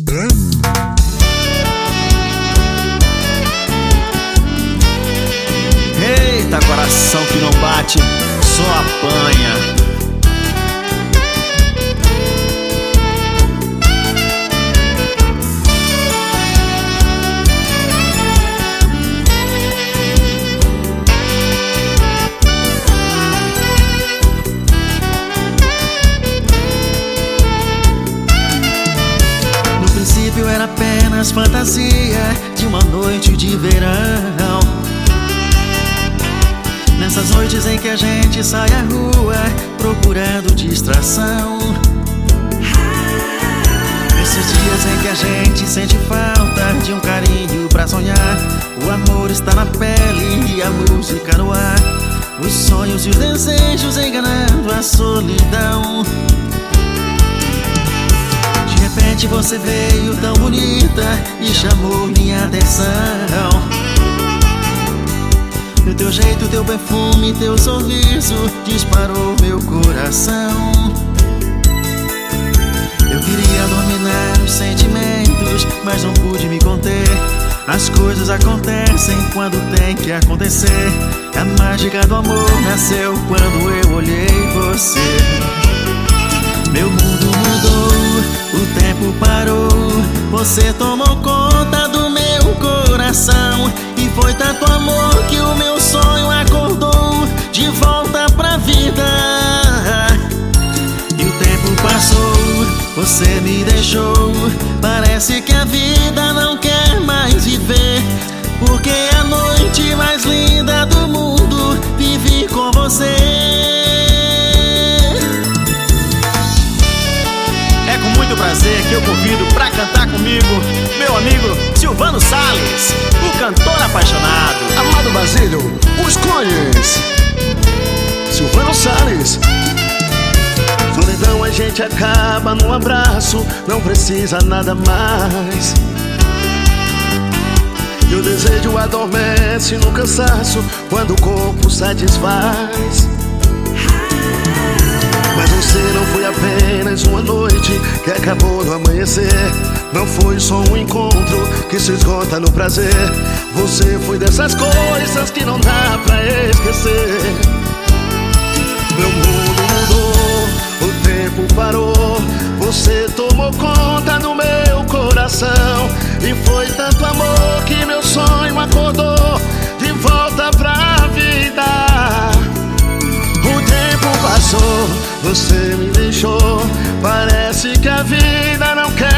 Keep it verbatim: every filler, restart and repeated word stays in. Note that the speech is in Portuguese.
Eita, coração que não bate, só apanha. No princípio era apenas fantasia de uma noite de verão. Nessas noites em que a gente sai à rua procurando distração. Nesses dias em que a gente sente falta de um carinho pra sonhar. O amor está na pele e a música no ar. Os sonhos e os desejos enganando a solidão. De repente você veio tão bonita e chamou minha atenção. O teu jeito, teu perfume, teu sorriso disparou meu coração. Eu queria dominar os sentimentos, mas não pude me conter. As coisas acontecem quando tem que acontecer. A mágica do amor nasceu quando eu olhei você. Meu mundo mudou, o tempo parou. Você tomou conta do meu coração. E foi tanto amor que o meu sonho acordou de volta pra vida. E o tempo passou, você me deixou. Parece que a vida não quer mais viver, porque a noite mais linda do mundo vivi com você. É com muito prazer que eu convido pra cantar comigo meu amigo Silvano Salles, o cantor apaixonado. Amado Basílio, os clones Silvano Salles. Solidão a gente acaba num abraço, não precisa nada mais. E o desejo adormece no cansaço quando o corpo satisfaz. Mas você não foi apenas uma noite que acabou no amanhecer. Não foi só um encontro que se esgota no prazer. Você foi dessas coisas que não dá pra esquecer. Meu mundo mudou, o tempo parou. Você tomou conta do meu coração. E foi tanto amor que meu sonho acordou de volta pra vida. O tempo passou, você me deixou. Parece que a vida não quer